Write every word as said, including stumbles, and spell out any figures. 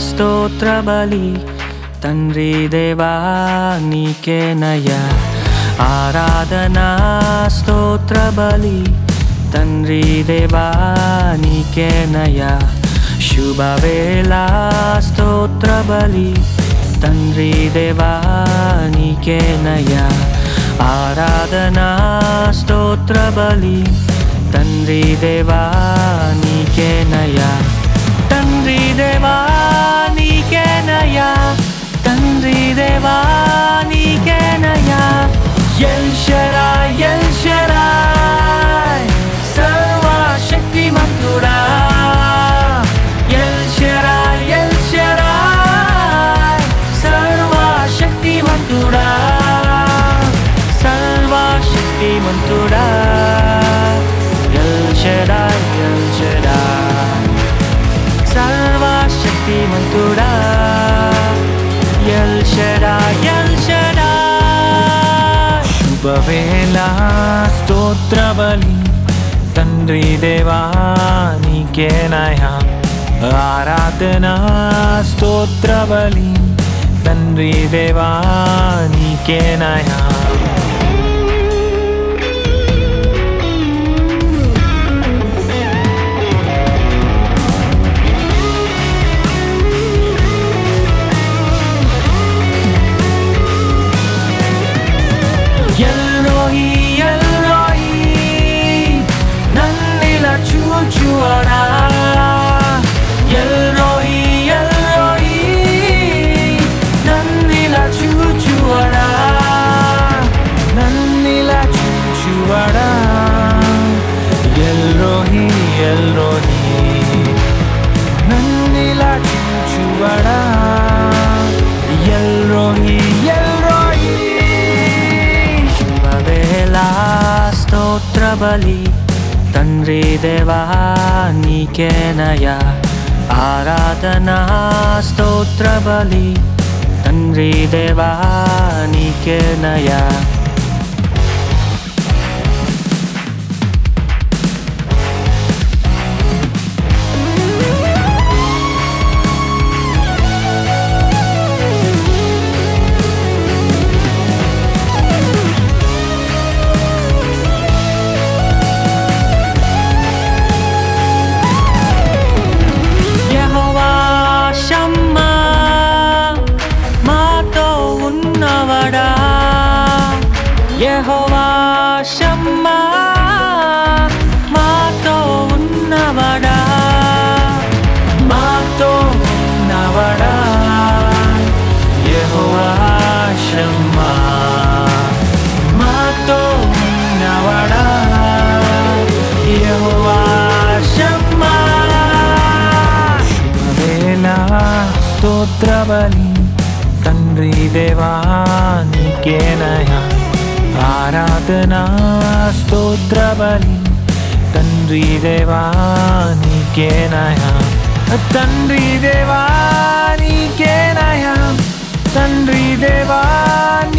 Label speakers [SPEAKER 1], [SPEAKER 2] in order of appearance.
[SPEAKER 1] స్తోత్ర బలి తండ్రి దేవా నీకేనయ్యా ఆరాధనా స్తోత్ర బలి తండ్రి దేవా నీకేనయ్యా శుభవేళ స్తోత్ర బలి తండ్రి దేవా నీకేనయ్యా ఆరాధనా స్తోత్ర బలి తండ్రి దేవా నీకేనయ్యా తండ్రి దేవా నీకేనయ్యా తండ్రి దేవా నీకేనయ్యా ఎల్ షడాయ్ ఎల్ షడాయ్ సర్వశక్తిమంతుడా ఎల్ షడాయ్ ఎల్ షడాయ్ సర్వశక్తిమంతుడా సర్వశక్తిమంతుడా ఎల్ షడాయ్ ఎల్ షడాయ్ సర్వశక్తిమంతుడా ఎల్ షడాయ్ ఎల్ షడాయ్ శుభవేళ స్తోత్ర బలి తండ్రి దేవా నీకేనయ్యా ఆరాధనా స్తోత్ర బలి తండ్రి దేవా నీకేనయ్యా ఎల్రోహి ఎల్రోహి నన్నిలా చూచువాడా ఎల్రోహి ఎల్రోహి నన్నిలా చూచువాడా నన్నిలా చూచువాడా ఎల్రోహి ఎల్రోహి నన్నిలా చూచువాడా ఎల్రోహి ఎల్రోహి స్తోత్ర బలి తండ్రి దేవా నీకేనయ్యా ఆరాధనా స్తోత్ర బలి తండ్రి దేవా నీకేనయ్యా యెహోవా షమ్మా మాతో ఉన్నవాడా మాతో ఉన్నవాడా యెహోవా షమ్మా మాతో ఉన్నవాడా యెహోవా షమ్మా శుభవేళ స్తోత్ర బలి తండ్రి దేవా నీకేనయ్యా ఆరాధనా స్తోత్ర బలి తండ్రి దేవా నీకేనయ్యా తండ్రి దేవా నీకేనయ్యా తండ్రి దేవా